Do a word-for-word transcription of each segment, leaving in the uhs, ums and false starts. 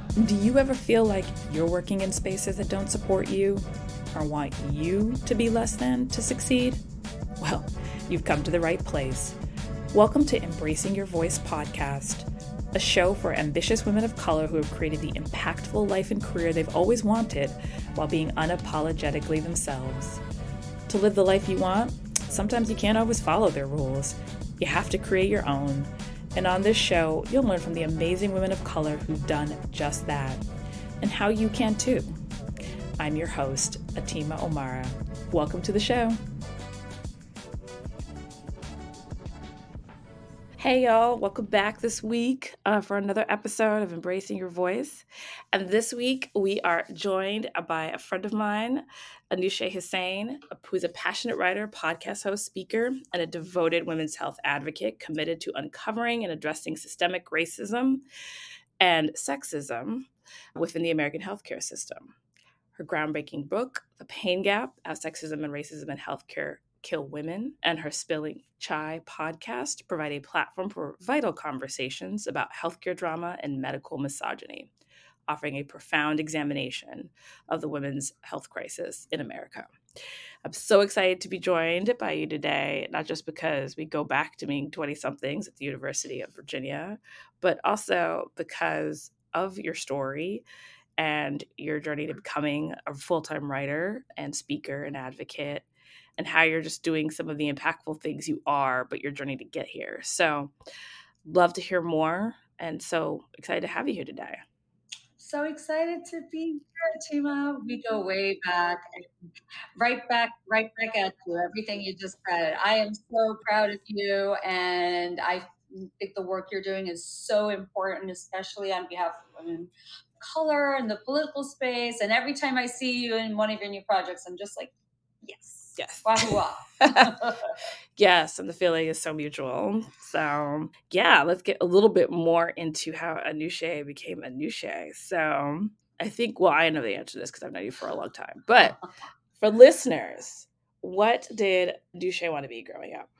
Do you ever feel like you're working in spaces that don't support you or want you to be less than to succeed? Well, you've come to the right place. Welcome to Embracing Your Voice podcast, a show for ambitious women of color who have created the impactful life and career they've always wanted while being unapologetically themselves. To live the life you want, sometimes you can't always follow their rules. You have to create your own. And on this show, you'll learn from the amazing women of color who've done just that, and how you can too. I'm your host, Atima Omara. Welcome to the show. Hey y'all, welcome back this week uh, for another episode of Embracing Your Voice. And this week we are joined by a friend of mine, Anousheh Hussain, who's a passionate writer, podcast host, speaker, and a devoted women's health advocate committed to uncovering and addressing systemic racism and sexism within the American healthcare system. Her groundbreaking book, The Pain Gap, How Sexism and Racism in Healthcare Kill Women, and her Spilling Chai podcast provide a platform for vital conversations about healthcare drama and medical misogyny, offering a profound examination of the women's health crisis in America. I'm so excited to be joined by you today, not just because we go back to being twenty-somethings at the University of Virginia, but also because of your story and your journey to becoming a full-time writer and speaker and advocate, and how you're just doing some of the impactful things you are, but your journey to get here. So love to hear more. And so excited to have you here today. So excited to be here, Tima. We go way back, and right back, right back at you. Everything you just said. I am so proud of you, and I think the work you're doing is so important, especially on behalf of women of color and the political space. And every time I see you in one of your new projects, I'm just like, yes. Yes. Wahoo. Yes, and the feeling is so mutual. So yeah, let's get a little bit more into how Anousheh became Anousheh. So I think, well, I know the answer to this because I've known you for a long time. But for listeners, what did Anousheh want to be growing up?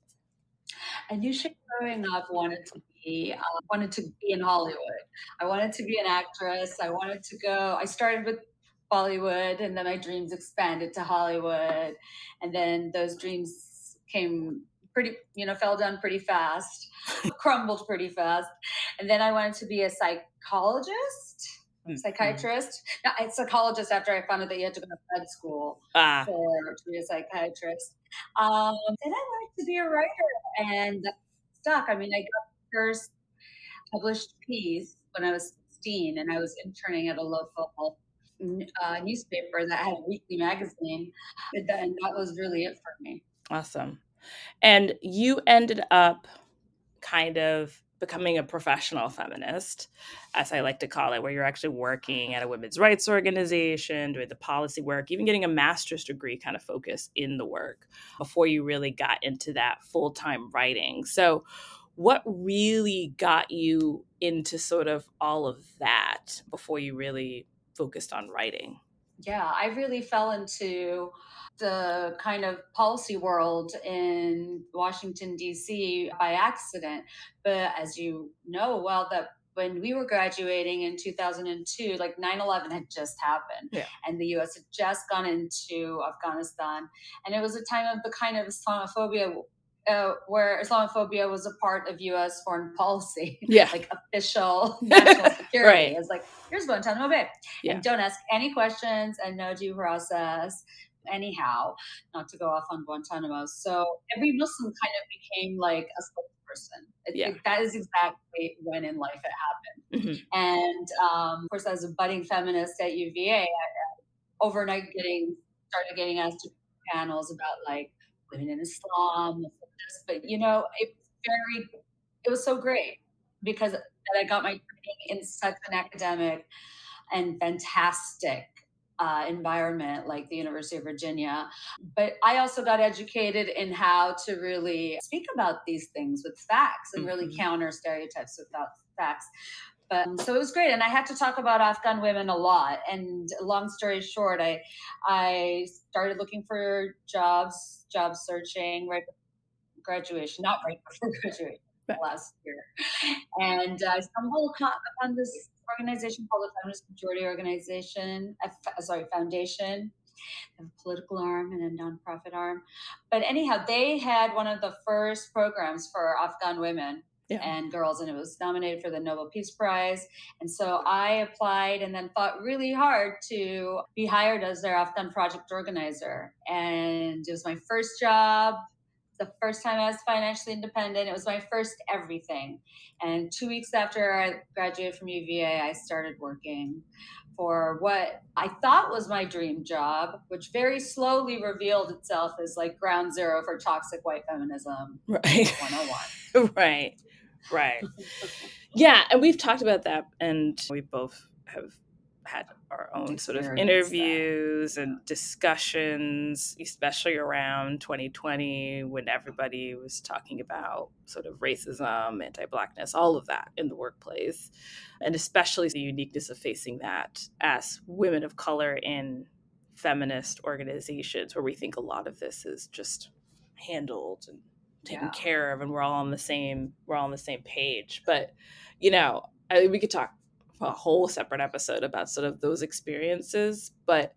Anousheh growing up wanted to be uh, wanted to be in Hollywood. I wanted to be an actress. I wanted to go. I started with Bollywood, and then my dreams expanded to Hollywood, and then those dreams came pretty, you know, fell down pretty fast, crumbled pretty fast, and then I wanted to be a psychologist. Psychiatrist. No, a psychologist after I found out that you had to go to med school Ah. for to be a psychiatrist. Um, then I wanted to be a writer, and that stuck. I mean, I got the first published piece when I was sixteen, and I was interning at a local uh, newspaper that had a weekly magazine, and then that was really it for me. Awesome. And you ended up kind of becoming a professional feminist, as I like to call it, where you're actually working at a women's rights organization, doing the policy work, even getting a master's degree kind of focus in the work before you really got into that full-time writing. So what really got you into sort of all of that before you really focused on writing? Yeah, I really fell into the kind of policy world in Washington, D C by accident. But as you know, well, that when we were graduating in two thousand two, like nine eleven had just happened, Yeah. and the U S had just gone into Afghanistan. And it was a time of the kind of Islamophobia uh, where Islamophobia was a part of U S foreign policy, Yeah. like official national security. Right. It's like, here's Guantanamo Bay. Yeah. And don't ask any questions and no due process. Anyhow, not to go off on Guantanamo. So every Muslim kind of became like a spokesperson. It, Yeah. it, that is exactly when in life it happened. Mm-hmm. And um, of course, as a budding feminist at U V A, I, I overnight getting started getting asked to panels about like women in Islam, but you know, it was very, it was so great because that I got my training in such an academic and fantastic uh, environment like the University of Virginia. But I also got educated in how to really speak about these things with facts and really Mhm. counter stereotypes without facts. But um, so it was great, and I had to talk about Afghan women a lot. And long story short, I I started looking for jobs, job searching right before graduation, not right before graduation. last year. And uh, I stumbled upon this organization called the Feminist Majority Organization, uh, sorry, Foundation, a political arm and a nonprofit arm. But anyhow, they had one of the first programs for Afghan women yeah. and girls, and it was nominated for the Nobel Peace Prize. And so I applied and then fought really hard to be hired as their Afghan project organizer. And it was my first job. The first time I was financially independent. It was my first everything. And two weeks after I graduated from U V A, I started working for what I thought was my dream job, which very slowly revealed itself as like ground zero for toxic white feminism. Right. one oh one. Right. Right. Yeah. And we've talked about that, and we both have had our own sort of interviews that. and discussions, especially around twenty twenty, when everybody was talking about sort of racism, anti-Blackness, all of that in the workplace, and especially the uniqueness of facing that as women of color in feminist organizations, where we think a lot of this is just handled and taken yeah. care of, and we're all on the same we're all on the same page. But you know, I, we could talk a whole separate episode about sort of those experiences, but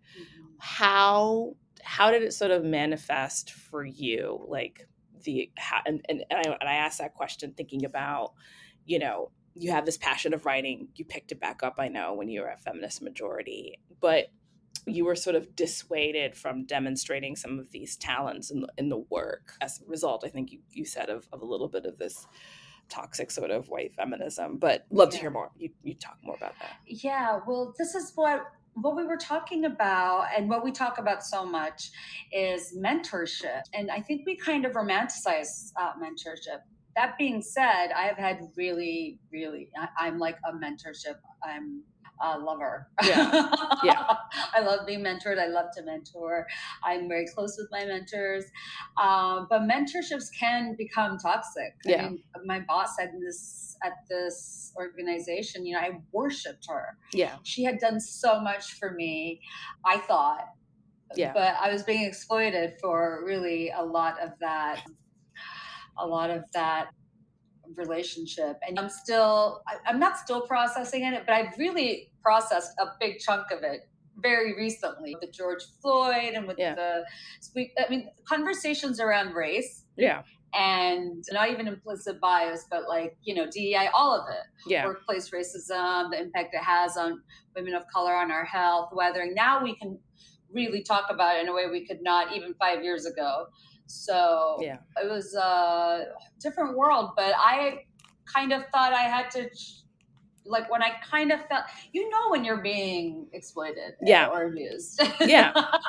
how how did it sort of manifest for you? Like the how, and, and, and, I, and I asked that question thinking about, you know, you have this passion of writing, you picked it back up, I know, when you were at Feminist Majority, but you were sort of dissuaded from demonstrating some of these talents in the, in the work as a result, I think you, you said, of, of a little bit of this toxic sort of white feminism, but love yeah. to hear more. You, you talk more about that. Yeah, well, this is what what we were talking about, and what we talk about so much is mentorship. And I think we kind of romanticize uh, mentorship. That being said, I have had really, really, I, I'm like a mentorship. I'm a lover. Yeah. Yeah. I love being mentored. I love to mentor. I'm very close with my mentors. Um, but mentorships can become toxic. I Yeah. mean, my boss said this at this organization, you know, I worshiped her. Yeah. She had done so much for me, I thought. Yeah. But I was being exploited for really a lot of that, a lot of that relationship. And I'm still, I, I'm not still processing it, but I've really processed a big chunk of it very recently with George Floyd and with yeah. the, I mean, conversations around race. Yeah. And not even implicit bias, but like, you know, D E I, all of it. Yeah. Workplace racism, the impact it has on women of color, on our health, weathering. Now we can really talk about it in a way we could not even five years ago. So yeah. it was a different world, but I kind of thought I had to, like when I kind of felt, you know, when you're being exploited yeah. or abused. Yeah.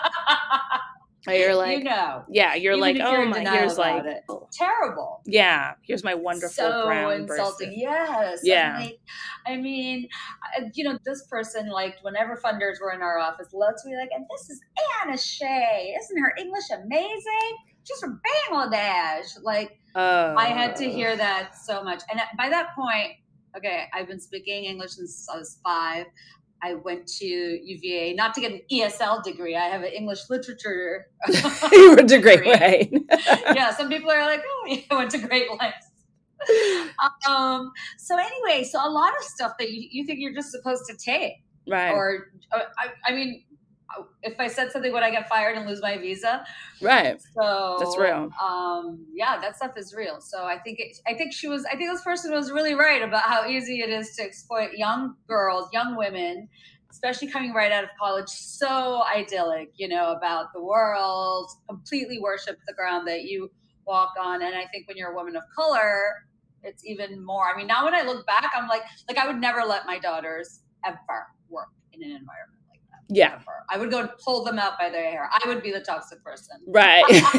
You're like, you know, yeah, you're Even like, if oh you're in my, denial here's like, it. Terrible. Yeah, here's my wonderful so brown insulting. person. Yes. Yeah. Like, I mean, you know, this person, like, whenever funders were in our office, loved to be like, and this is Anna Shea. Isn't her English amazing? She's from Bangladesh. Like, uh, I had to hear that so much. And by that point, okay, I've been speaking English since I was five. I went to U V A, not to get an E S L degree. I have an English literature you went to Great Way. Yeah, some people are like, oh, I went to Great Lakes. um, so anyway, so a lot of stuff that you, you think you're just supposed to take. Right. Or, I, I mean, if I said something, would I get fired and lose my visa? Right. So that's real. Um, yeah, that stuff is real. So I think it, I think she was. I think this person was really right about how easy it is to exploit young girls, young women, especially coming right out of college. So idyllic, you know, about the world, completely worship the ground that you walk on. And I think when you're a woman of color, it's even more. I mean, now when I look back, I'm like, like I would never let my daughters ever work in an environment. Yeah. I would go and pull them out by their hair. I would be the toxic person. Right.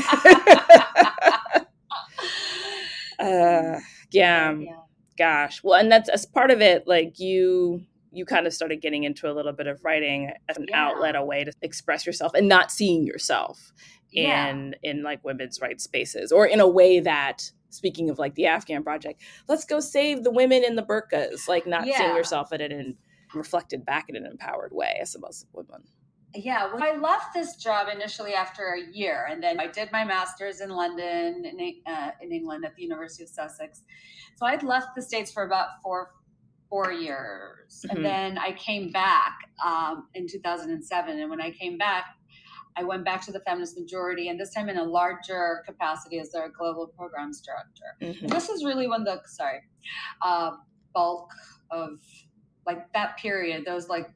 uh, yeah. yeah. Gosh. Well, and that's as part of it, like you, you kind of started getting into a little bit of writing as an yeah. outlet, a way to express yourself and not seeing yourself yeah. in, in like women's rights spaces, or in a way that, speaking of like the Afghan Project, let's go save the women in the burqas, like not yeah. seeing yourself in it and reflected back in an empowered way as a Muslim woman. Yeah, well, I left this job initially after a year, and then I did my master's in London, in, E- uh, in England, at the University of Sussex. So I'd left the States for about four four years, and Hmm. then I came back um, in two thousand seven. And when I came back, I went back to the Feminist Majority, and this time in a larger capacity as their global programs director. Hmm. This is really when the sorry uh, bulk of like that period, those like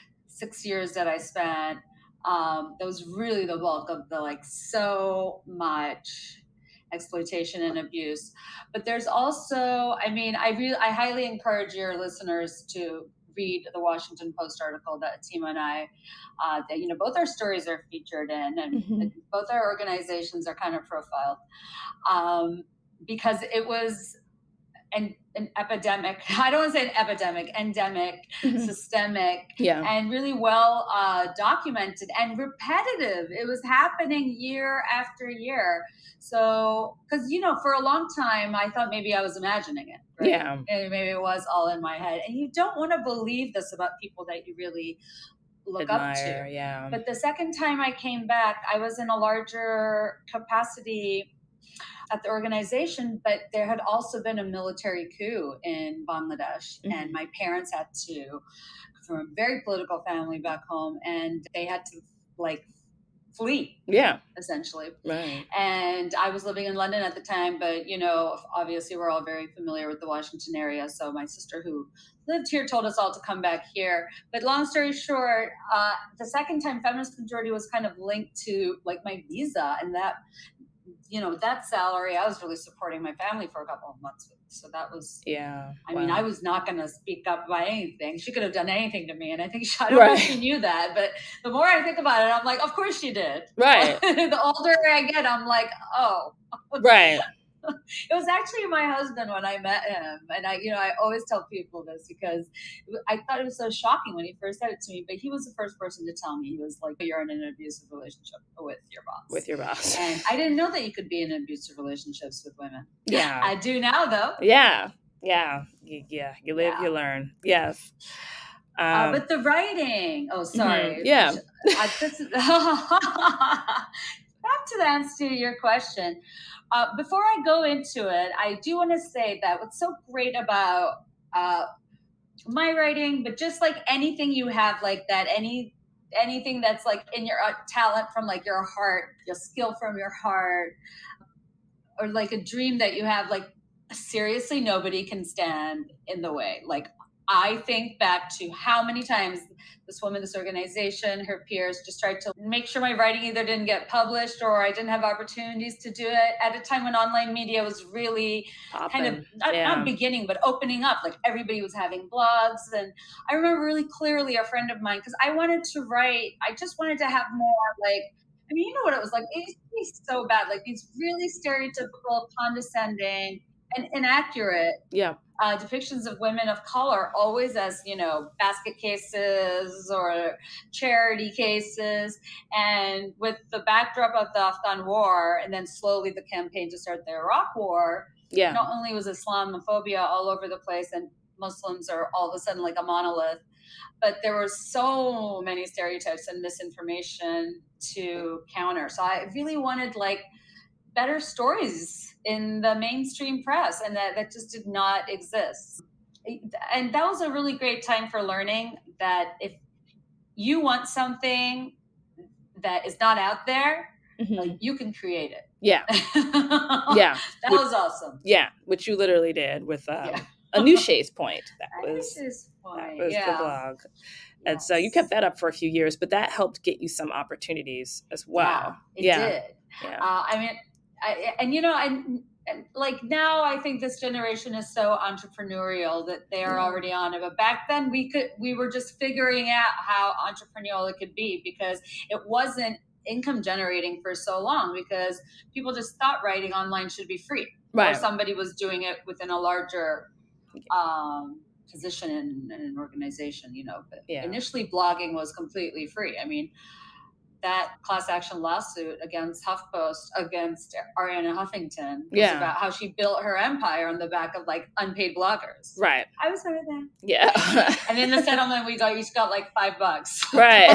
six years that I spent, um, that was really the bulk of the like so much exploitation and abuse. But there's also, I mean, I really, I highly encourage your listeners to read the Washington Post article that Tima and I, uh, that you know, both our stories are featured in, and, Hmm. and both our organizations are kind of profiled, um, because it was an, an epidemic. I don't want to say an epidemic, endemic, Hmm. systemic, Yeah. and really well uh, documented and repetitive. It was happening year after year. So, because, you know, for a long time, I thought maybe I was imagining it, right? Yeah. And maybe it was all in my head. And you don't want to believe this about people that you really look up to. Admire. Yeah. But the second time I came back, I was in a larger capacity at the organization, but there had also been a military coup in Bangladesh, and Hmm. my parents had to, from a very political family back home, and they had to like flee Yeah. essentially. Right. And I was living in London at the time, but you know, obviously we're all very familiar with the Washington area. So my sister who lived here told us all to come back here. But long story short, uh, the second time Feminist Majority was kind of linked to like my visa, and that, you know, that salary, I was really supporting my family for a couple of months with. So that was, Yeah. I mean, I Wow. was not going to speak up about anything. She could have done anything to me. And I think, she, I don't know if she Right. knew that, but the more I think about it, I'm like, of course she did. Right. The older I get, I'm like, oh. Right. It was actually my husband when I met him. And I, you know, I always tell people this because I thought it was so shocking when he first said it to me, but he was the first person to tell me. He was like, you're in an abusive relationship with your boss. With your boss. And I didn't know that you could be in abusive relationships with women. Yeah. I do now, though. Yeah. Yeah. Y- Yeah. You live, Yeah. you learn. Yes. Um, Uh, but the writing, oh, sorry. mhm, yeah. Uh, this is, back to the answer to your question. Uh, before I go into it, I do want to say that what's so great about uh, my writing, but just like anything you have like that, any anything that's like in your uh, talent from like your heart, your skill from your heart, or like a dream that you have, like seriously, nobody can stand in the way. Like I think back to how many times this woman, this organization, her peers just tried to make sure my writing either didn't get published or I didn't have opportunities to do it at a time when online media was really kind of Popping. not, Yeah. not beginning, but opening up. Like everybody was having blogs. And I remember really clearly a friend of mine, because I wanted to write, I just wanted to have more like, I mean, you know what it was like? It used to be so bad, like these really stereotypical, condescending, and inaccurate Yeah. uh, depictions of women of color, always as, you know, basket cases or charity cases. And with the backdrop of the Afghan war, and then slowly the campaign to start the Iraq war, Yeah. not only was Islamophobia all over the place and Muslims are all of a sudden like a monolith, but there were so many stereotypes and misinformation to counter. So I really wanted like better stories in the mainstream press, and that, that just did not exist. And that was a really great time for learning that if you want something that is not out there, Mhm. like you can create it. Yeah. Yeah. That Which- was awesome. Yeah, which you literally did with um, Yeah. Anusha's Point. That was Anusha's that Point, was the yeah. blog. And so you Yes. kept that up for a few years, but that helped get you some opportunities as well. Yeah, it Yeah. did. Yeah. Uh, I mean, I, and you know, and, and like now, I think this generation is so entrepreneurial that they are Yeah. already on it. But back then, we could we were just figuring out how entrepreneurial it could be, because it wasn't income generating for so long, because people just thought writing online should be free, or Right. somebody was doing it within a larger um, position in, in an organization. You know, but Yeah. initially blogging was completely free. I mean, that class action lawsuit against HuffPost, against Ariana Huffington, was Yeah. about how she built her empire on the back of like unpaid bloggers. Right. I was part of that. Yeah. And in the settlement, we got each got like five bucks. Right.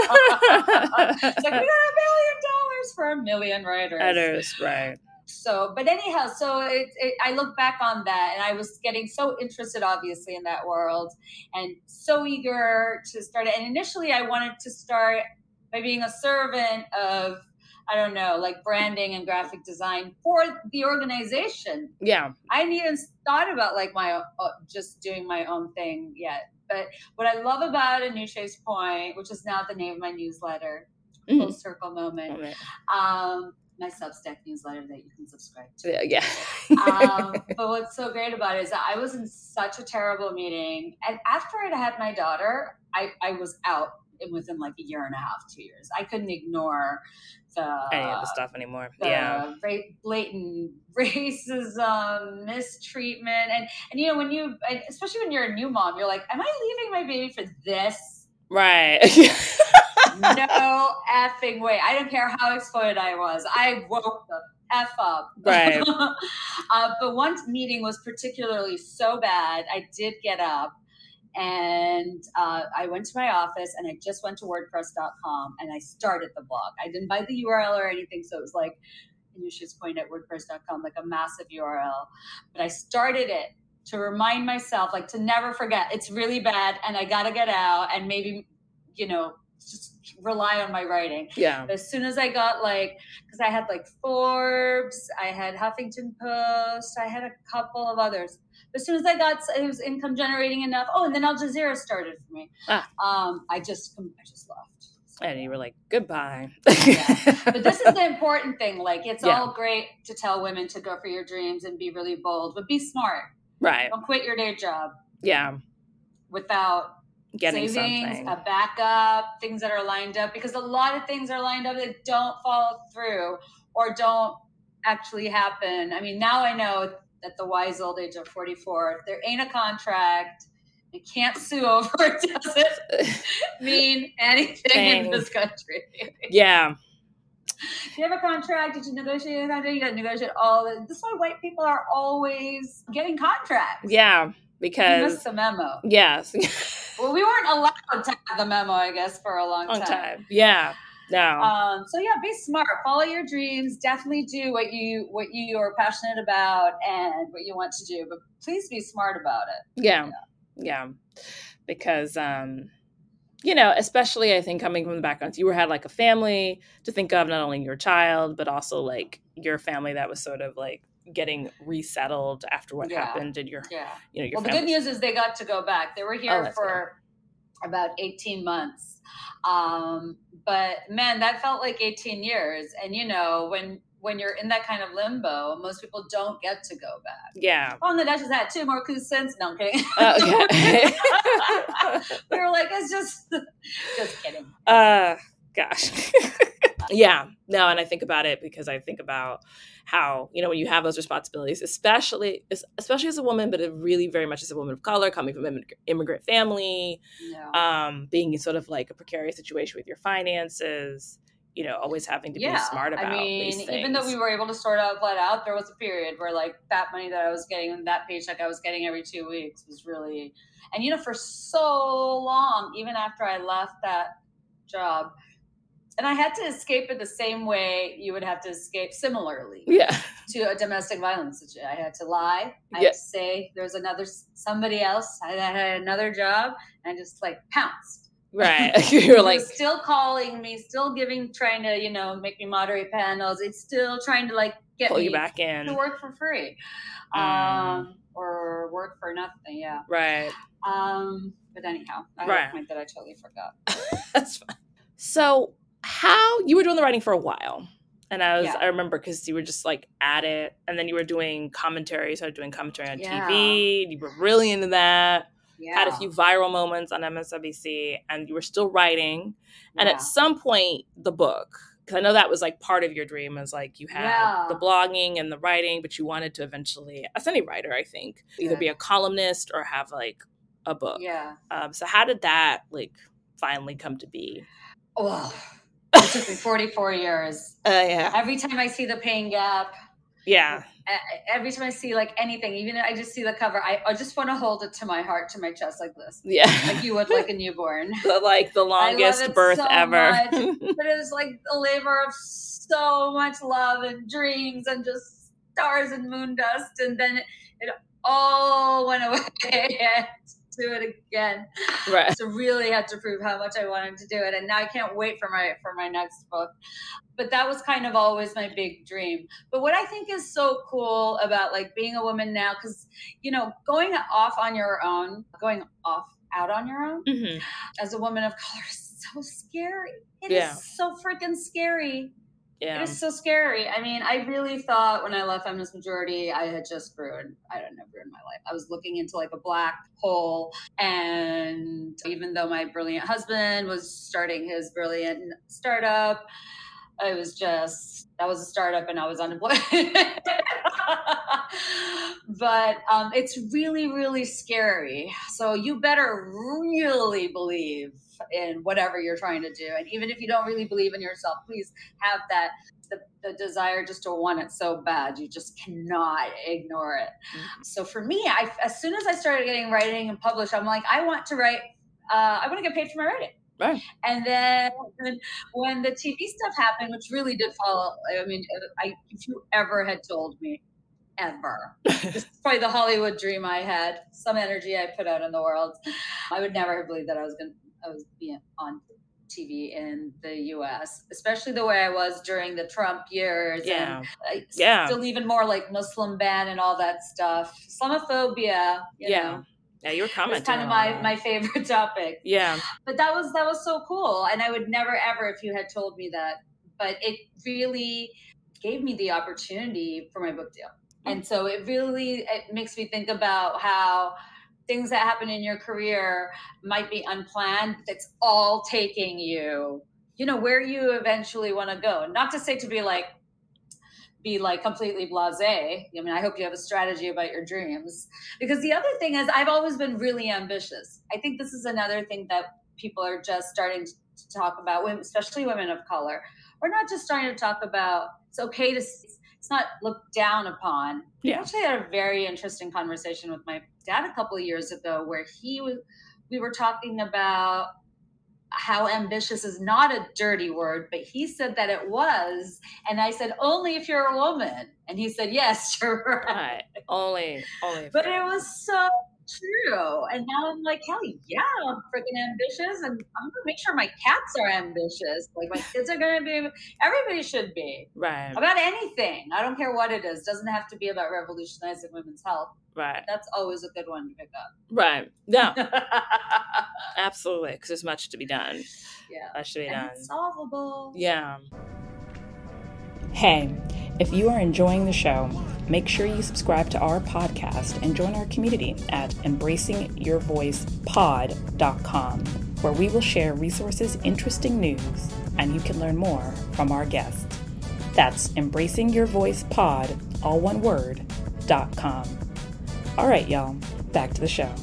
It's like we got a million dollars for a million writers. Writers, right. So, but anyhow, so it, it, I look back on that, and I was getting so interested, obviously, in that world, and so eager to start it. And initially, I wanted to start by being a servant of, I don't know, like branding and graphic design for the organization. Yeah. I hadn't even thought about like my uh, just doing my own thing yet. But what I love about Anusha's Point, which is now the name of my newsletter, mm-hmm. Full Circle Moment, okay. um, my Substack newsletter that you can subscribe to. Yeah. yeah. um, but what's so great about it is that I was in such a terrible meeting, and after I had my daughter, I, I was out within like a year and a half, two years. I couldn't ignore the any of the stuff anymore. The yeah, ra- blatant racism, mistreatment, and and you know when you, especially when you're a new mom, you're like, am I leaving my baby for this? Right. No effing way. I don't care how exploited I was. I woke the F up. Right. uh, but one meeting was particularly so bad, I did get up. And uh, I went to my office, and I just went to WordPress dot com, and I started the blog. I didn't buy the U R L or anything, so it was like Anusha's Point at WordPress dot com, like a massive U R L. But I started it to remind myself, like to never forget, it's really bad, and I got to get out, and maybe, you know, just rely on my writing. Yeah. But as soon as I got like, because I had like Forbes, I had Huffington Post, I had a couple of others. As soon as I got, it was income generating enough. Oh, and then Al Jazeera started for me. Ah. Um, I just, I just left. So, and you were like, goodbye. Yeah. But this is the important thing. Like, it's yeah. all great to tell women to go for your dreams and be really bold, but be smart. Right. Don't quit your day job. Yeah. Without getting savings, something, a backup, things that are lined up, because a lot of things are lined up that don't follow through or don't actually happen. I mean, now I know at the wise old age of forty-four, if there ain't a contract, you can't sue over it, doesn't mean anything Dang. in this country. Yeah. If you have a contract, did you negotiate a contract? You got to negotiate all this. This is why white people are always getting contracts. Yeah, because you missed the memo. Yes. Well, we weren't allowed to have the memo, I guess, for a long, long time. time. Yeah. No. Um, so yeah, be smart. Follow your dreams. Definitely do what you what you are passionate about and what you want to do. But please be smart about it. Yeah. Yeah. yeah. Because um, you know, especially I think coming from the background, you were had like a family to think of, not only your child, but also like your family that was sort of like getting resettled after what yeah. happened in your yeah. you know your well family. The good news is they got to go back. They were here oh, for good. about eighteen months. Um, but man, that felt like eighteen years. And you know, when when you're in that kind of limbo, most people don't get to go back. Yeah. Oh, and the Duchess had two more cousins. No, I'm kidding. Uh, okay. We were like, it's just, just kidding. Uh, gosh. Yeah. No, and I think about it because I think about how, you know, when you have those responsibilities, especially, especially as a woman, but it really very much as a woman of color, coming from an immigrant family, yeah. um, being in sort of like a precarious situation with your finances, you know, always having to yeah. be smart about I mean, these things. Even though we were able to sort out flat out, there was a period where like that money that I was getting, that paycheck I was getting every two weeks was really, and you know, for so long, even after I left that job, and I had to escape it the same way you would have to escape similarly yeah. to a domestic violence situation. I had to lie. I yeah. had to say there's another, somebody else. I had another job, and I just like pounced. Right. You're like still calling me, still giving, trying to, you know, make me moderate panels. It's still trying to like get pull me you back in to work for free, mm. um, or work for nothing. Yeah. Right. Um, but anyhow, I right. had a point that I totally forgot. That's fine. So how you were doing the writing for a while. And I was, yeah. I remember because you were just like at it, and then you were doing commentary, started doing commentary on yeah. T V. You were really into that. Yeah. Had a few viral moments on M S N B C, and you were still writing. And yeah. at some point, the book, because I know that was like part of your dream, was like you had yeah. the blogging and the writing, but you wanted to eventually, as any writer, I think, either yeah. be a columnist or have like a book. Yeah. Um, so how did that like finally come to be? Well, It took me forty-four years. Uh, yeah. Every time I see the Pain Gap, Yeah. every time I see like anything, even if I just see the cover, I, I just want to hold it to my heart, to my chest like this. Yeah. Like you would like a newborn. The, like the longest birth so ever. Much. But it was like a labor of so much love and dreams and just stars and moon dust. And then it, it all went away. Do it again. Right. So really had to prove how much I wanted to do it. And now I can't wait for my for my next book. But that was kind of always my big dream. But what I think is so cool about like being a woman now, because, you know, going off on your own, going off out on your own mm-hmm. as a woman of color is so scary. It yeah. is so freaking scary. Yeah. It is so scary. I mean, I really thought when I left Feminist Majority, I had just ruined, I don't know, ruined my life. I was looking into like a black hole. And even though my brilliant husband was starting his brilliant startup, it was just, that was a startup and I was unemployed. But um, it's really, really scary. So you better really believe in whatever you're trying to do. And even if you don't really believe in yourself, please have that, the, the desire just to want it so bad. You just cannot ignore it. Mm-hmm. So for me, I, as soon as I started getting writing and published, I'm like, I want to write, uh, I want to get paid for my writing. Right. And then when the T V stuff happened, which really did follow, I mean, I, if you ever had told me, ever, this is probably the Hollywood dream I had, some energy I put out in the world, I would never have believed that I was going to, I was being on T V in the U S, especially the way I was during the Trump years. Yeah. And I, yeah. still even more like Muslim ban and all that stuff. Islamophobia, you yeah. know. Yeah, you were commenting. It's kind of my, my favorite topic. Yeah. But that was that was so cool. And I would never ever, if you had told me that. But it really gave me the opportunity for my book deal. Mm-hmm. And so it really it makes me think about how things that happen in your career might be unplanned. That's all taking you, you know, where you eventually want to go. Not to say to be like, be like completely blasé. I mean, I hope you have a strategy about your dreams. Because the other thing is I've always been really ambitious. I think this is another thing that people are just starting to talk about, women, especially women of color. We're not just starting to talk about, it's okay to, it's not looked down upon. Yeah. I actually had a very interesting conversation with my dad a couple of years ago where he was, we were talking about how ambitious is not a dirty word, but he said that it was. And I said, only if you're a woman. And he said, yes, you're right. right. Only, only. But it was so true. And now I'm like, hell yeah, I'm freaking ambitious. And I'm going to make sure my cats are ambitious. Like my kids are going to be, everybody should be. Right. About anything. I don't care what it is. Doesn't have to be about revolutionizing women's health. Right. That's always a good one to pick up. Right. Yeah. Absolutely. Because there's much to be done. Yeah. Much to be and done. It's solvable. Yeah. Hey, if you are enjoying the show, make sure you subscribe to our podcast and join our community at embracing your voice pod dot com, where we will share resources, interesting news, and you can learn more from our guests. That's embracing your voice pod, all one word, dot com. All right, y'all, back to the show.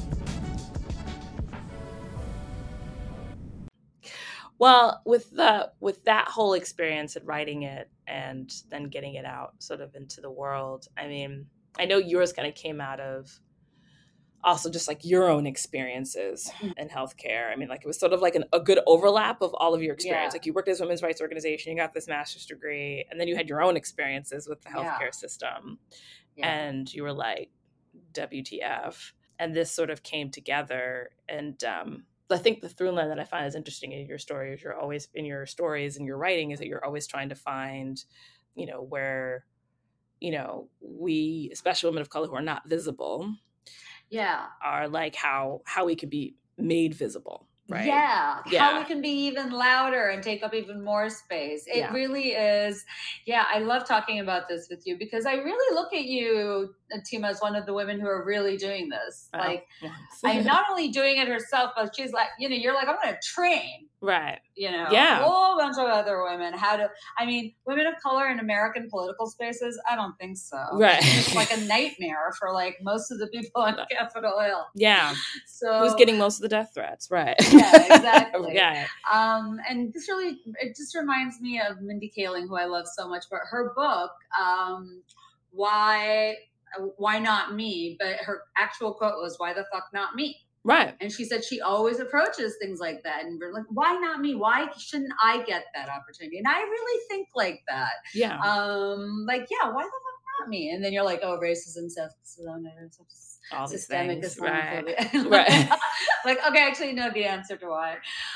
Well, with the with that whole experience and writing it and then getting it out sort of into the world, I mean, I know yours kind of came out of also just like your own experiences in healthcare. I mean, like it was sort of like an, a good overlap of all of your experience. Yeah. Like you worked as a women's rights organization, you got this master's degree, and then you had your own experiences with the healthcare yeah. system. Yeah. And you were like, W T F. And this sort of came together. And um, I think the through line that I find is interesting in your story is you're always in your stories and your writing is that you're always trying to find, you know, where, you know, we, especially women of color who are not visible, yeah, are like how how we could be made visible. Right. Yeah. yeah. How we can be even louder and take up even more space. It yeah. really is. Yeah. I love talking about this with you because I really look at you, Tima, as one of the women who are really doing this. Oh, like, yes. I'm not only doing it herself, but she's like, you know, you're like, I'm going to train. Right. You know, a Yeah. whole bunch of other women. How to, I mean, women of color in American political spaces? I don't think so. Right. It's like a nightmare for like most of the people on Capitol Hill. Yeah. So who's getting most of the death threats? Right. Yeah, exactly. Yeah. Um, and this really, it just reminds me of Mindy Kaling, who I love so much, but her book, um, why, why not me? But her actual quote was, why the fuck not me? Right. And she said she always approaches things like that. And we're like, why not me? Why shouldn't I get that opportunity? And I really think like that. Yeah. Um, like, yeah, why the fuck not me? And then you're like, oh, racism, sexism, all these systemic things. Islamophobia. Right. Right. Like, okay, I actually know the answer to why.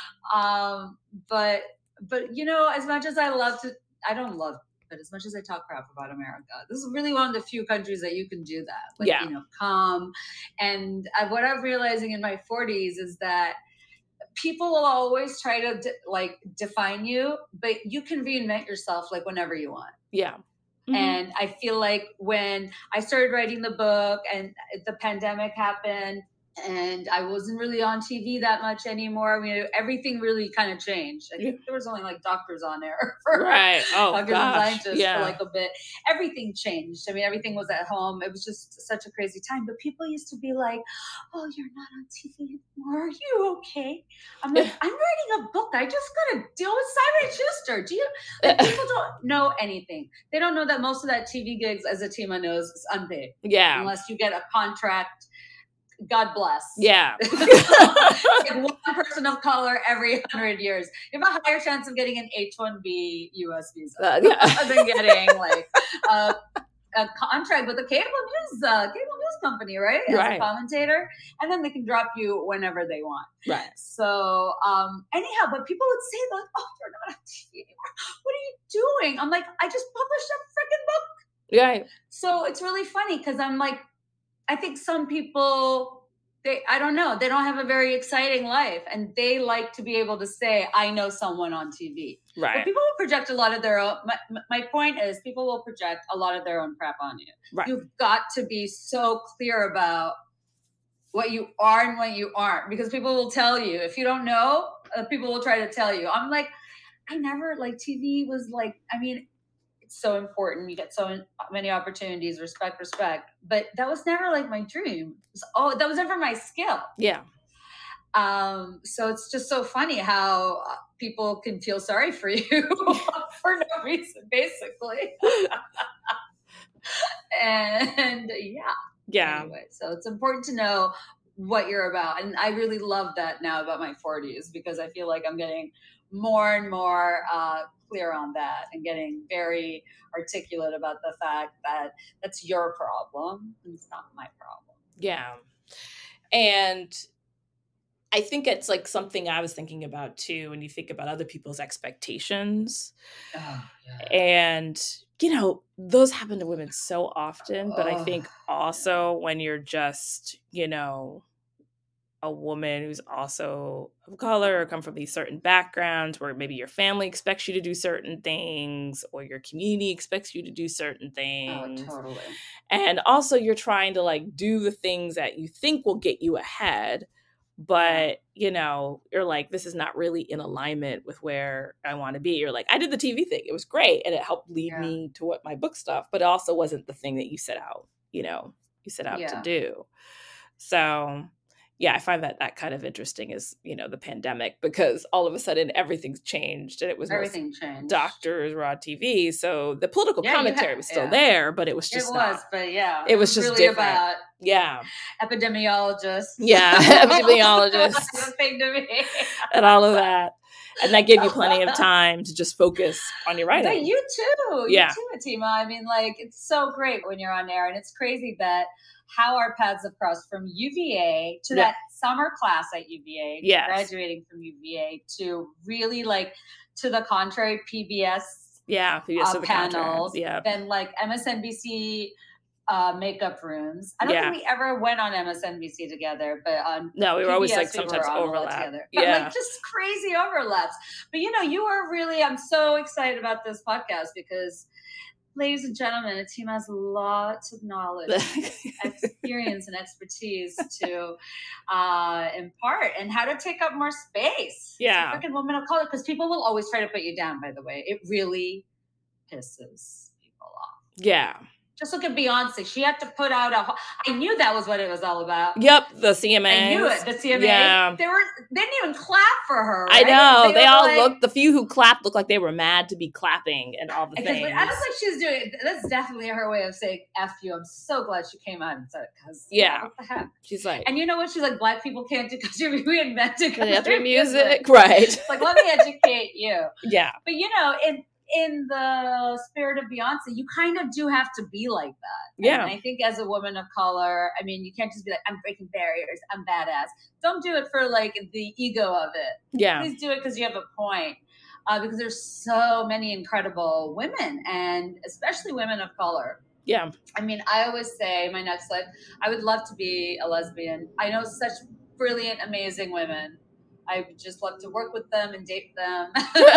Um, but, but, you know, as much as I love to, I don't love but as much as I talk crap about America, this is really one of the few countries that you can do that. Like, Yeah. you know, come. And I, what I'm realizing in my forties is that people will always try to de- like define you, but you can reinvent yourself like whenever you want. Yeah. Mm-hmm. And I feel like when I started writing the book and the pandemic happened, and I wasn't really on T V that much anymore. I mean, everything really kind of changed. I think there was only like doctors on there for right. Oh, doctors gosh. and scientists yeah. for like a bit. Everything changed. I mean, everything was at home. It was just such a crazy time. But people used to be like, "Oh, you're not on T V anymore. Are you okay?" I'm like, I'm writing a book. I just got to deal with Simon Schuster. Do you? Like, people don't know anything. They don't know that most of that T V gigs, as Atima knows, is unpaid. Yeah. Unless you get a contract. God bless. Yeah. Like one person of color every hundred years. You have a higher chance of getting an H one B U S visa uh, yeah. than getting like a, a contract with a cable news uh, cable news company, right? As right. a commentator, and then they can drop you whenever they want. Right. So um, anyhow, but people would say like, "Oh, you're not on T V anymore. What are you doing?" I'm like, "I just published a freaking book." Right. So it's really funny because I'm like. I think some people, they, I don't know, they don't have a very exciting life and they like to be able to say, I know someone on T V. Right. But people will project a lot of their own, my, my point is people will project a lot of their own crap on you. Right. You've got to be so clear about what you are and what you aren't because people will tell you. If you don't know, uh, people will try to tell you. I'm like, I never, like T V was like, I mean, it's so important. You get so many opportunities, respect, respect. But that was never like my dream. Was, oh, that was never my skill. Yeah. Um, so it's just so funny how people can feel sorry for you for no reason, basically. And yeah. Yeah. Anyway, so it's important to know what you're about. And I really love that now about my forties because I feel like I'm getting more and more uh, clear on that and getting very articulate about the fact that that's your problem and it's not my problem. Yeah. And I think it's like something I was thinking about too when you think about other people's expectations. Oh, yeah. And, you know, those happen to women so often. But Oh, I think also when you're just, you know, a woman who's also of color or come from these certain backgrounds where maybe your family expects you to do certain things or your community expects you to do certain things. Oh, totally. And also you're trying to like do the things that you think will get you ahead. But, you know, you're like, this is not really in alignment with where I want to be. You're like, I did the T V thing. It was great. And it helped lead Yeah. me to what my book stuff, but it also wasn't the thing that you set out, you know, you set out Yeah. to do. So yeah, I find that that kind of interesting is, you know, the pandemic, because all of a sudden everything's changed and it was Everything changed. Doctors were on T V. So the political Yeah, you commentary ha- was still yeah. there, but it was It just was, not. but yeah. It was just really different. about Yeah. epidemiologists. Yeah, epidemiologists. That's a thing to me. And all of that. And that gave you plenty of time to just focus on your writing. But you too. Yeah. You too, Atima. I mean, like, it's so great when you're on air. And it's crazy that how our paths have crossed from U V A to Yeah. that summer class at U V A, to Yes. graduating from U V A, to really, like, to the contrary, P B S Yeah, P B S uh, are the panels. contrast. Yeah. Then, like, M S N B C uh, makeup rooms. I don't Yeah. think we ever went on M S N B C together, but on No, we were P B S, always like we were sometimes on a lot overlap. together. But Yeah. like just crazy overlaps. But you know, you are really, I'm so excited about this podcast because ladies and gentlemen, Atima has lots of knowledge, experience, and expertise to uh, impart, and how to take up more space. Yeah. It's a freaking woman of color, because people will always try to put you down. By the way, it really pisses people off. Yeah. Just look at Beyonce. She had to put out a. I knew that was what it was all about. Yep, the C M As. I knew it. The C M As. Yeah. They were. They didn't even clap for her. I Right? know. They, They were all like- looked. The few who clapped looked like they were mad to be clapping and all the Because things. I don't think she's doing. That's definitely her way of saying "f you." I'm so glad she came out and said it, because Yeah. what the heck? She's like, And you know what? She's like, black people can't do country reinvented country country music, right? It's like, let me educate you. Yeah. But you know, in in the spirit of Beyonce, you kind of do have to be like that. Yeah. And I think as a woman of color, I mean, you can't just be like, I'm breaking barriers, I'm badass. Don't do it for like the ego of it. Yeah. Please do it because you have a point. Uh, because there's so many incredible women, and especially women of color. Yeah. I mean, I always say my next life, I would love to be a lesbian. I know such brilliant, amazing women. I would just love to work with them and date them.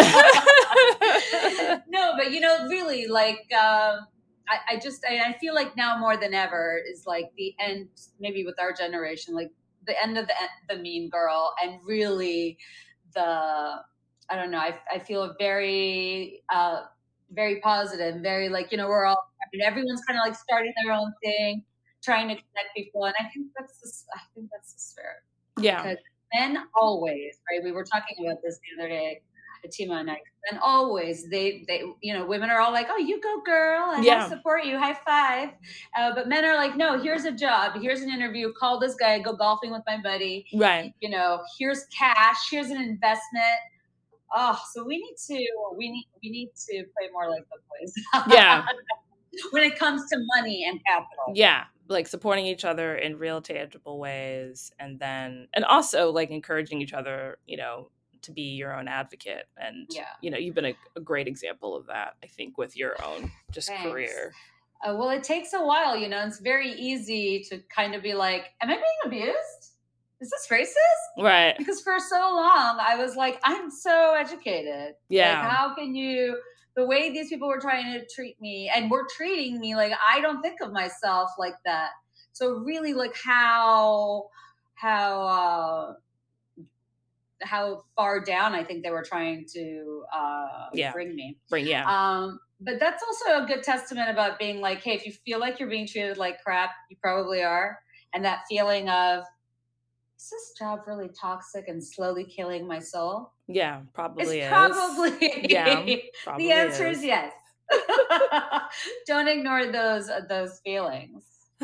No, but you know, really, like, um, I, I just, I, I feel like now more than ever is like the end, maybe with our generation, like the end of the, the mean girl, and really the, I don't know, I, I feel very, uh, very positive, very like, you know, we're all, I mean, everyone's kind of like starting their own thing, trying to connect people. And I think that's the, I think that's the spirit. Yeah. Because men always, right? We were talking about this the other day, Atima and I, and always they, they, you know, women are all like, oh, you go girl, and Yeah. I support you, high five. Uh, but men are like, no, here's a job, here's an interview, call this guy, go golfing with my buddy. Right. You know, here's cash, here's an investment. Oh, so we need to, we need, we need to play more like the boys. Yeah. When it comes to money and capital. Yeah. Like supporting each other in real tangible ways. And then, and also like encouraging each other, you know, to be your own advocate. And, yeah. you know, you've been a, a great example of that, I think, with your own just Thanks. career. Uh, well, it takes a while, you know, it's very easy to kind of be like, am I being abused? Is this racist? Right. Because for so long, I was like, I'm so educated. Yeah. Like, how can you, the way these people were trying to treat me and were treating me, like, I don't think of myself like that. So really, like, how, how, uh, how far down I think they were trying to uh, yeah. bring me. Bring, yeah. Um, but that's also a good testament about being like, hey, if you feel like you're being treated like crap, you probably are. And that feeling of, is this job really toxic and slowly killing my soul? Yeah, probably it's is. Probably. Yeah, probably the answer is, is yes. Don't ignore those uh, those feelings.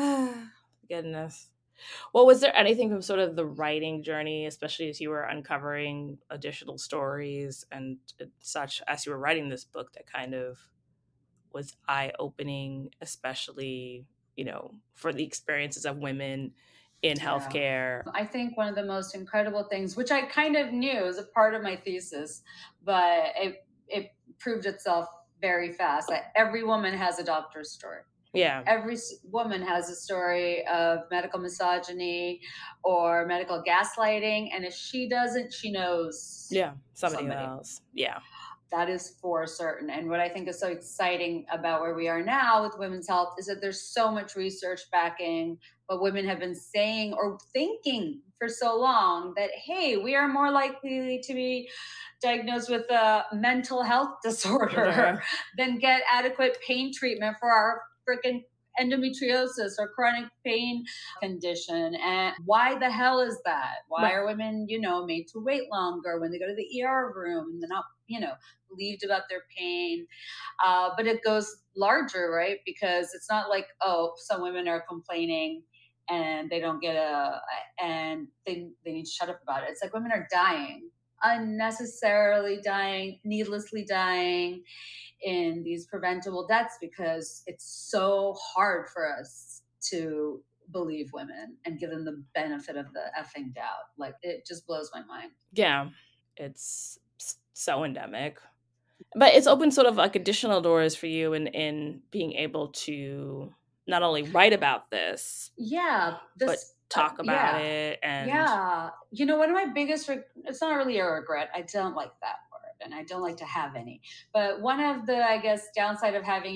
Goodness. Well, was there anything from sort of the writing journey, especially as you were uncovering additional stories and such as you were writing this book, that kind of was eye-opening, especially, you know, for the experiences of women in healthcare? Yeah. I think one of the most incredible things, which I kind of knew as a part of my thesis, but it it proved itself very fast, that every woman has a doctor's story. Yeah. Every woman has a story of medical misogyny or medical gaslighting. And if she doesn't, she knows. Yeah. Somebody, somebody. else. Yeah. That is for certain. And what I think is so exciting about where we are now with women's health is that there's so much research backing what women have been saying or thinking for so long, that, hey, we are more likely to be diagnosed with a mental health disorder Yeah. than get adequate pain treatment for our freaking endometriosis or chronic pain condition. And why the hell is that? Why Right. are women, you know, made to wait longer when they go to the E R room and they're not, you know, believed about their pain? Uh, but it goes larger, right? Because it's not like, oh, some women are complaining and they don't get a, and they, they need to shut up about it. It's like women are dying, unnecessarily dying, needlessly dying in these preventable deaths, because it's so hard for us to believe women and give them the benefit of the effing doubt. Like, it just blows my mind. Yeah. It's so endemic. But it's opened sort of like additional doors for you in, in being able to not only write about this, yeah, this, but talk uh, about yeah, it. And yeah, you know, one of my biggest, reg- it's not really a regret. I don't like that word, and I don't like to have any. But one of the, I guess, downside of having your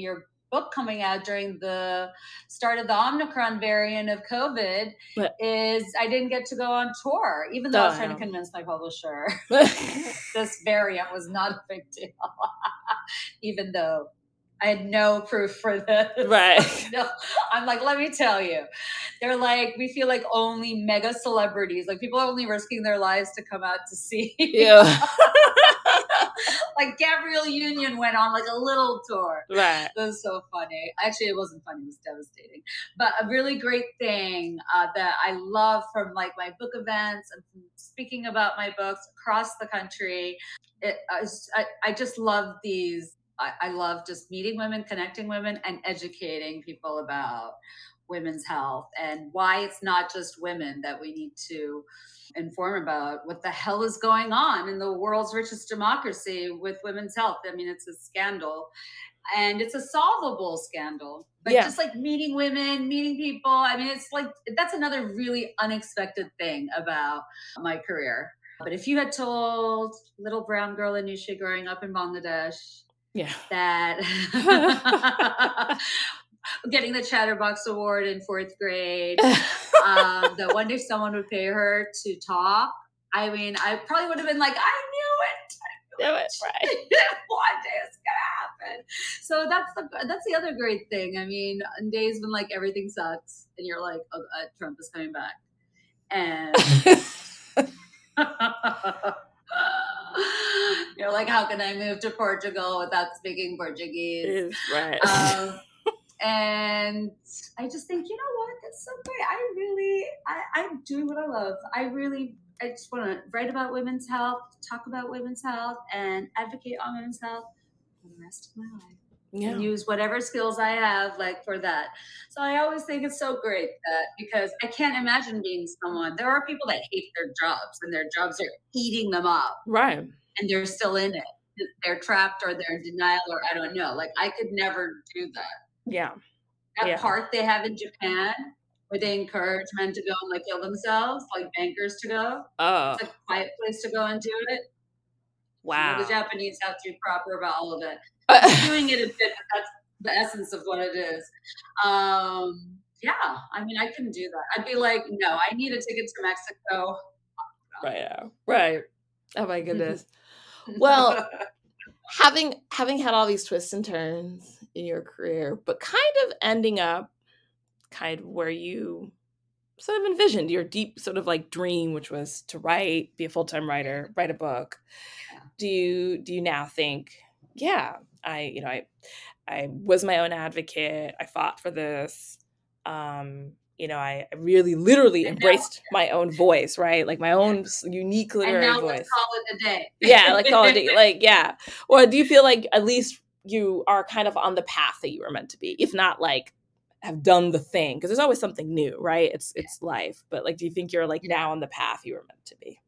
book coming out during the start of the Omicron variant of COVID But is I didn't get to go on tour, even though I was trying to damn. convince my publisher this variant was not a big deal, even though I had no proof for this. Right. No, I'm like, let me tell you, they're like, we feel like only mega celebrities, like people are only risking their lives to come out to see. Yeah. Like Gabrielle Union went on like a little tour. Right. It was so funny. Actually, it wasn't funny. It was devastating. But a really great thing uh, that I love from like my book events and from speaking about my books across the country. It, I, I, I just love these. I, I love just meeting women, connecting women, and educating people about women's health and why it's not just women that we need to inform about what the hell is going on in the world's richest democracy with women's health. I mean, it's a scandal and it's a solvable scandal. But Yeah. just like meeting women, meeting people, I mean, it's like that's another really unexpected thing about my career. But if you had told little brown girl Anusha growing up in Bangladesh Yeah. that getting the Chatterbox Award in fourth grade, um, that one day someone would pay her to talk, I mean, I probably would have been like, I knew it. Do it, right. One day it's gonna happen. So that's the that's the other great thing. I mean, on days when like everything sucks and you're like, oh, uh, Trump is coming back, and you're like, how can I move to Portugal without speaking Portuguese? Right. Um, and I just think, you know what? That's so great. I really, I, I'm doing what I love. I really, I just want to write about women's health, talk about women's health, and advocate on women's health for the rest of my life. Yeah. And use whatever skills I have, like for that. So I always think it's so great that because I can't imagine being someone. There are people that hate their jobs, and their jobs are eating them up, Right. and they're still in it. They're trapped, or they're in denial, or I don't know. Like I could never do that. Yeah. That Yeah. park they have in Japan where they encourage men to go and like kill themselves, like bankers to go. Oh. It's a quiet place to go and do it. Wow. You know, the Japanese have to be proper about all of it. I'm doing it a bit, but that's the essence of what it is. Um, yeah, I mean, I couldn't do that. I'd be like, no, I need a ticket to Mexico. Right now. Right. Oh my goodness. Well, having having had all these twists and turns in your career, but kind of ending up kind of where you sort of envisioned your deep sort of like dream, which was to write, be a full-time writer, write a book. Yeah. Do you do you now think, yeah, I, you know, I I was my own advocate. I fought for this. Um, you know, I, I really literally And embraced now, my own voice, right? Like my own unique and literary now voice. let's call it a day. Yeah, like call it a day. Like, yeah. Or do you feel like at least you are kind of on the path that you were meant to be, if not like have done the thing? Because there's always something new, right? It's it's life. But like, do you think you're like now on the path you were meant to be?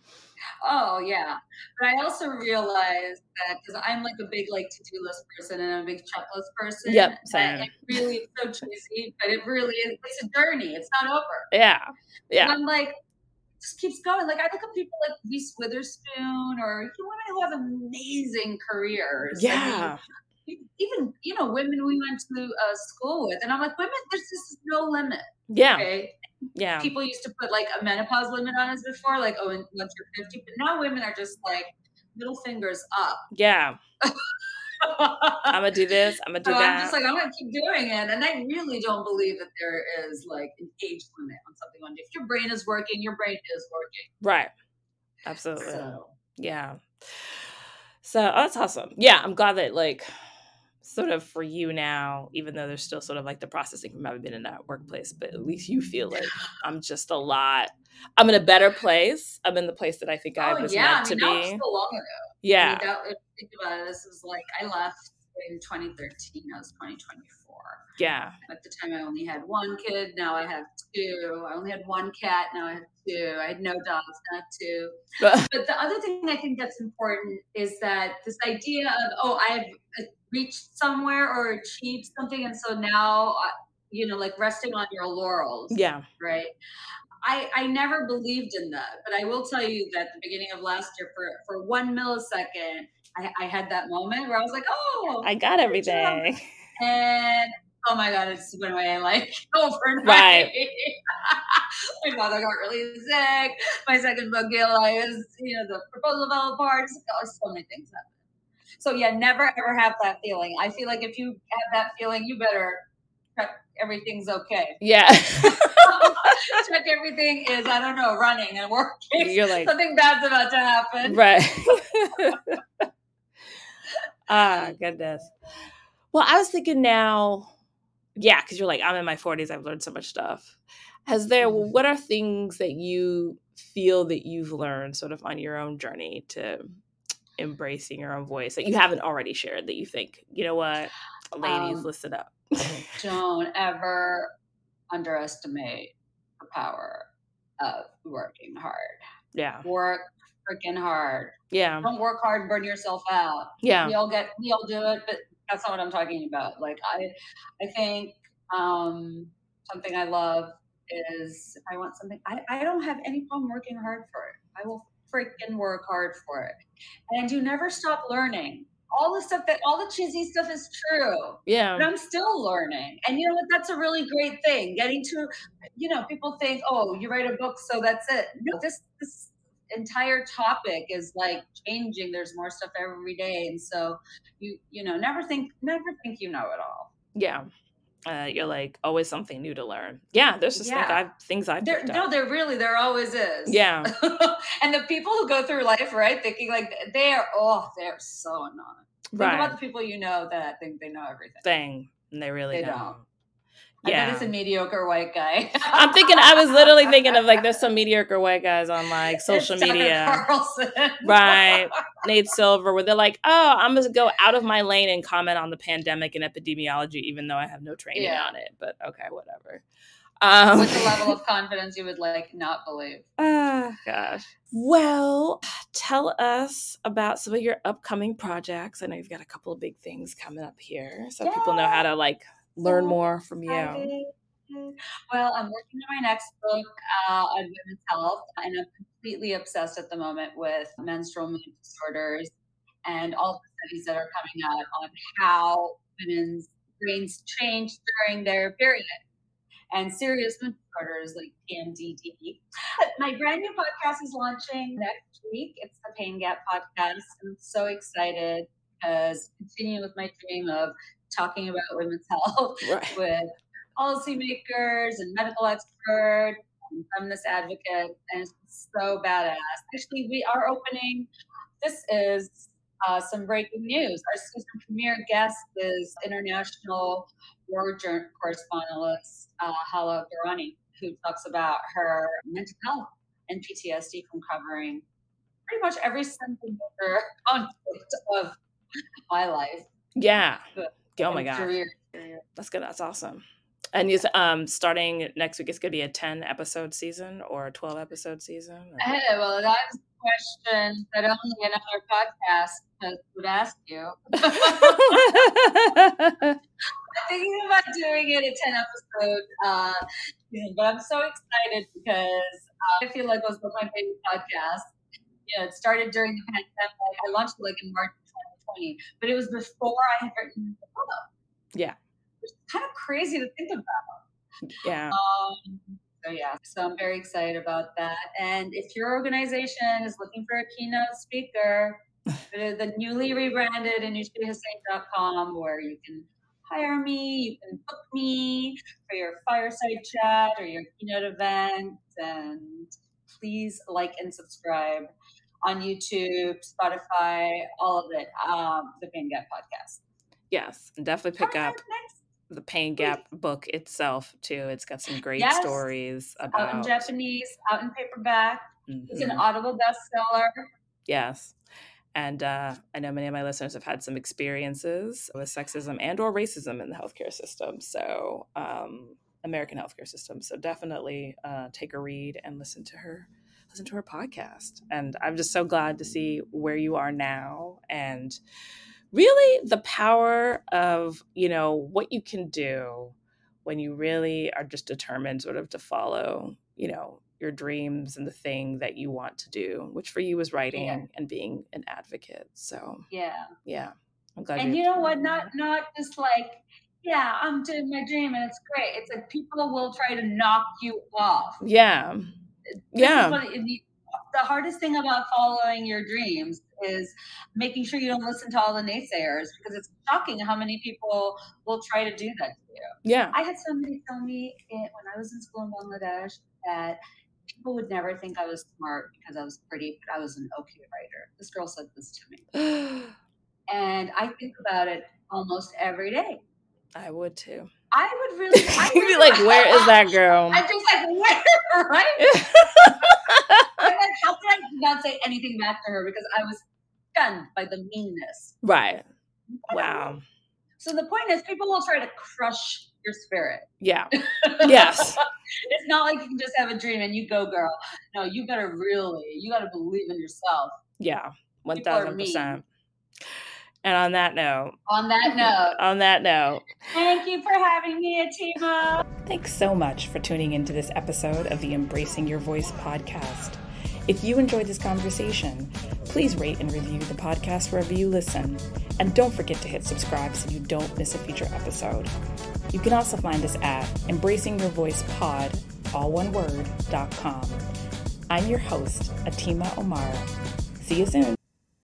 Oh yeah, but I also realized that because I'm like a big like to-do list person and I'm a big checklist person. Yep, That same. it really is so cheesy, but it really is. It's a journey. It's not over. Yeah, yeah. And I'm like, it just keeps going. Like I look at people like Reese Witherspoon or you know, women who have amazing careers. Yeah. I mean, even you know women we went to uh, school with, and I'm like, women, there's just no limit. Yeah. Okay. Yeah. People used to put like a menopause limit on us before, like, oh, once you're fifty, but now women are just like middle fingers up. Yeah. I'm gonna do this. I'm gonna do so that. I'm just like, I'm gonna keep doing it. And I really don't believe that there is like an age limit on something. If your brain is working, your brain is working. Right. Absolutely. So. Yeah. So oh, that's awesome. Yeah, I'm glad that like sort of for you now, even though there's still sort of like the processing from having been in that workplace, but at least you feel like I'm just a lot, I'm in a better place. I'm in the place that I think I Oh was yeah, meant I mean, to that be. was so long ago. Yeah. I mean, that, if you think about it, this was like, I left in twenty thirteen, I was twenty twenty-four. Yeah. At the time, I only had one kid. Now I have two. I only had one cat. Now I have two. I had no dogs. Now I have two. But the other thing I think that's important is that this idea of, oh, I've reached somewhere or achieved something. And so now, uh, you know, like resting on your laurels. Yeah. Right. I, I never believed in that. But I will tell you that at the beginning of last year, for, for one millisecond, I, I had that moment where I was like, oh, I got everything. And oh my God, it just went away like overnight. Right. My mother got really sick. My second book, Gala, is, you know, the proposal fell apart. So many things happened. So yeah, never ever have that feeling. I feel like if you have that feeling, you better check everything's okay. Yeah. Check everything is, I don't know, running and working. You're like, something bad's about to happen. Right. Ah, goodness. Well, I was thinking now, yeah, because you're like, I'm in my forties. I've learned so much stuff. Has there, Mhm. what are things that you feel that you've learned sort of on your own journey to embracing your own voice that you haven't already shared that you think, you know what, ladies, Um, listen up? Don't ever underestimate the power of working hard. Yeah. Work freaking hard. Yeah. Don't work hard and burn yourself out. Yeah. We all get, we all do it, but that's not what I'm talking about. Like I, I think um, something I love is if I want something, I, I don't have any problem working hard for it. I will freaking work hard for it. And you never stop learning. All the stuff that, all the cheesy stuff is true. Yeah. But I'm still learning. And you know what? That's a really great thing. Getting to, you know, people think, oh, you write a book, so that's it. No, this, this entire topic is like changing. There's more stuff every day. And so you, you know, never think, never think you know it all. Yeah. Uh, you're like always something new to learn. Yeah, there's just think Yeah. I've things I've There, picked up. no, there really, there always is. Yeah. And the people who go through life, right, thinking like they are, oh, they're so annoying. Think Right. about the people you know that think they know everything. Thing. And they really They don't. don't. I Yeah. bet it's a mediocre white guy. I'm thinking, I was literally thinking of like, there's some mediocre white guys on like social It's Tucker media. Carlson. Right. Nate Silver, where they're like, oh, I'm going to go out of my lane and comment on the pandemic and epidemiology, even though I have no training Yeah. on it. But okay, whatever. Um, With a level of confidence you would like not believe. Ah, gosh. Well, tell us about some of your upcoming projects. I know you've got a couple of big things coming up here, so Yeah. people know how to like learn So more from you. excited. Well, I'm working on my next book uh, on women's health, and I'm completely obsessed at the moment with menstrual mood disorders and all the studies that are coming out on how women's brains change during their period and serious mood disorders like P M D D. My brand new podcast is launching next week. It's the Pain Gap podcast. I'm so excited because continuing with my dream of talking about women's health Right. with policymakers and medical experts and feminist advocates, and it's so badass. Actually, we are opening. This is uh, some breaking news. Our season premiere guest is international war journal correspondent uh, Hala Garani, who talks about her mental health and P T S D from covering pretty much every single conflict of my life. Yeah. Oh my and God. career. That's good. That's awesome. And you, um, starting next week, it's going to be a ten episode season or a twelve episode season? Or... Hey, well, that's a question that only another podcast would ask you. I'm thinking about doing it a ten episode uh, season, but I'm so excited because uh, I feel like it was my baby podcast. You know, it started during the pandemic. I launched it like in March of twenty twenty, but it was before I had written the book. Yeah. It's kind of crazy to think about. Yeah. Um, so yeah, so I'm very excited about that. And if your organization is looking for a keynote speaker, the, the newly rebranded anusha hussain dot com, where you can hire me, you can book me for your fireside chat or your keynote event. And please like and subscribe on YouTube, Spotify, all of it. Um, the Pain Gap podcast. Yes, and definitely pick up the Pain Gap book itself too. It's got some great yes. stories about out in Japanese, out in paperback. Mm-hmm. It's an Audible bestseller. Yes. And uh, I know many of my listeners have had some experiences with sexism and or racism in the healthcare system. So um, American healthcare system. So definitely uh, take a read and listen to her, listen to her podcast. And I'm just so glad to see where you are now and really the power of, you know, what you can do when you really are just determined sort of to follow, you know, your dreams and the thing that you want to do, which for you is writing yeah. and being an advocate. So yeah, yeah, I'm glad. And you know what? Not not just like yeah, I'm doing my dream and it's great. It's like people will try to knock you off. Yeah. This is Yeah. what it, the hardest thing about following your dreams is making sure you don't listen to all the naysayers, because it's shocking how many people will try to do that to you. Yeah. I had somebody tell me it, when I was in school in Bangladesh, that people would never think I was smart because I was pretty, but I was an okay writer. This girl said this to me. And I think about it almost every day. I would too. I would really, I You'd be really, like, where is that girl? I'm just like, where, right? I'm like, how can I not say anything back to her, because I was stunned by the meanness. Right. Wow. So the point is, people will try to crush your spirit. Yeah. Yes. It's not like you can just have a dream and you go, girl. No, you better really, you got to believe in yourself. Yeah. one People are thousand mean. percent. And on that note, On that note, on that note, thank you for having me, Atima. Thanks so much for tuning into this episode of the Embracing Your Voice podcast. If you enjoyed this conversation, please rate and review the podcast wherever you listen. And don't forget to hit subscribe so you don't miss a future episode. You can also find us at embracing your voice pod, all one word, dot com. I'm your host, Atima Omara. See you soon.